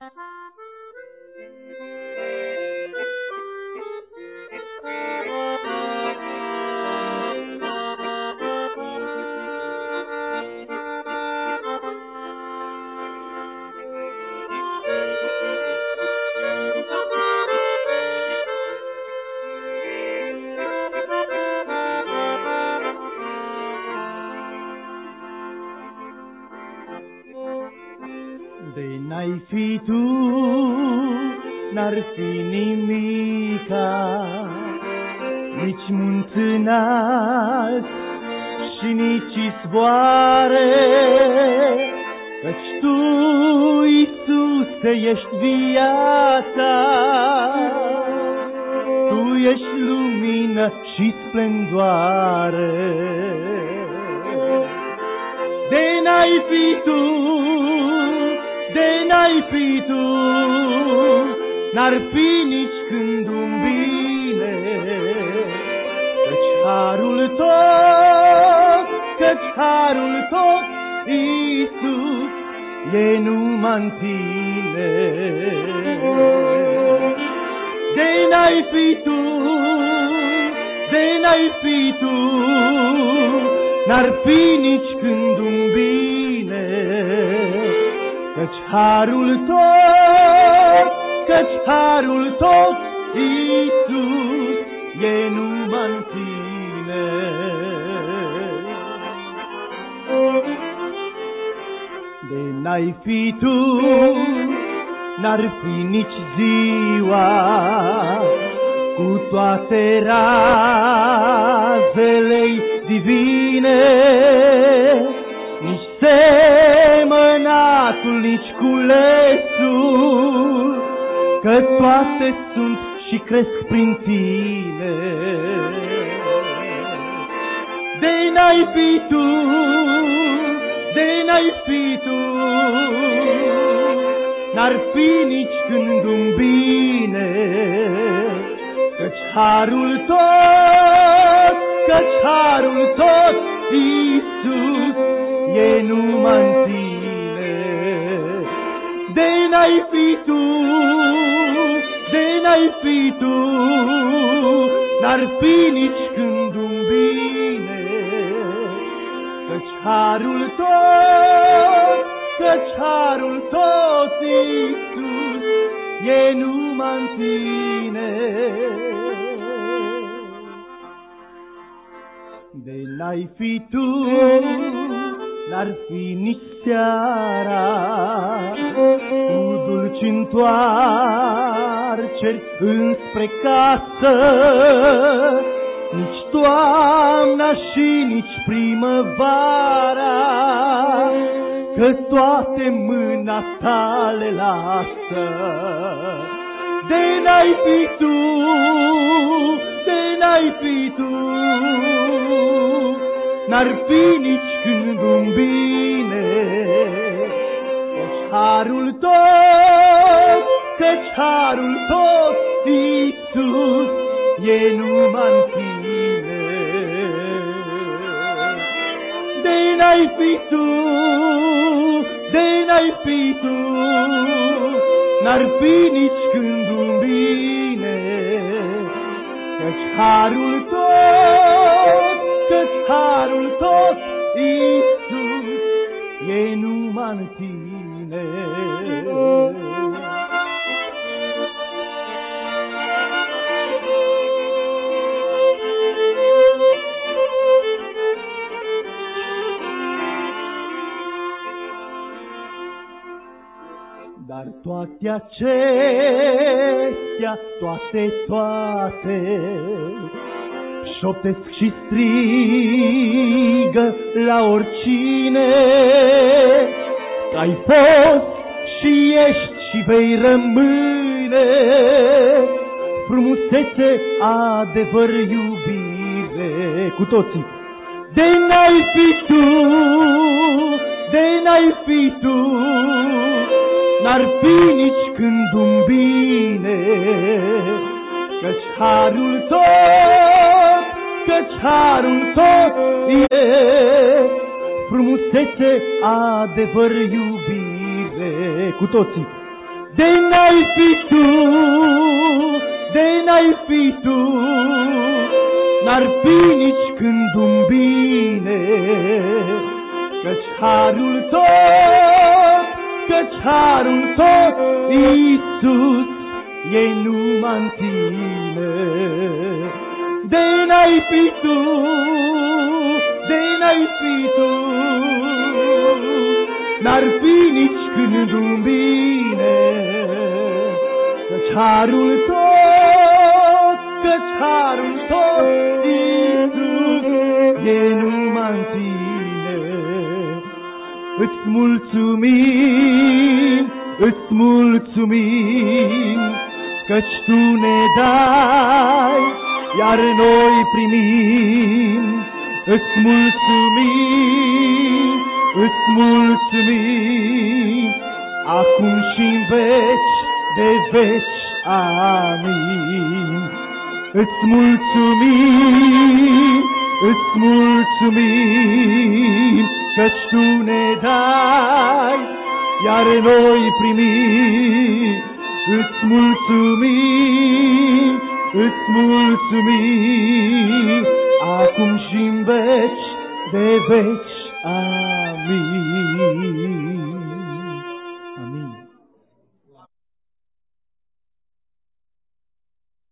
De n-ai fi tu, n-ar fi nimica, nici munți înalt și nici izvoare, căci tu, Iisuse, ești viața, tu ești lumină și splendoare. De n-ai fi tu, de n-ai fi tu, n-ar fi nici când un bine, căci harul tot, Iisus, e numai-n tine. De n-ai fi tu, de n-ai fi tu, n-ar fi nici când un bine, căci harul tot, Iisus, e numai-n tine. De n-ai fi tu, n-ar fi nici ziua, cu toate razele divine, nici semănatul, nici culesul, că toate sunt și cresc prin tine. De n-ai fi tu, de n-ai fi tu, n-ar fi nici când un bine, căci harul tot, Iisus, e numai-n tine. De n-ai fi tu, de n-ai fi tu, n-ar fi nici când un bine, căci harul tot, Iisus, e numai-n tine. De n-ai fi tu, n-ar fi nici seara, cu dulci întoarceri înspre casă, nici toamna și nici primăvara, că toate mâna ta le lasă. De n-ai fi tu, de n-ai fi tu, n-ar fi nici când un bine, căci harul tot, Iisus, e numai-n tine. De n-ai fi tu, de n-ai fi tu, n-ar fi nici când un bine, căci harul tot, Iisus, e numai-n tine. Dar toate acestea, toate, șoptesc și strigă la oricine, că ai fost și ești și vei rămâne, frumusețe, adevăr, iubire, cu toții. De n-ai fi tu, de n-ai fi tu, n-ar fi nici când un bine, căci harul tot e frumusețe, adevăr, iubire, cu toții. de n-ai fi tu, de n-ai fi tu, n-ar fi nici când un bine, căci harul tot, Iisus, e numai în tine. De n-ai fi tu, de n-ai fi tu, n-ar fi nici când un bine, căci harul tot, Iisus, e numai în tine. Îți mulțumim, căci tu ne dai, iar noi primim. Îți mulțumim, acum și-n veci de veci. Amin. Îți mulțumim, căci tu ne dai, iar noi primim. Îți mulțumim, acum și-n veci de veci. Amin.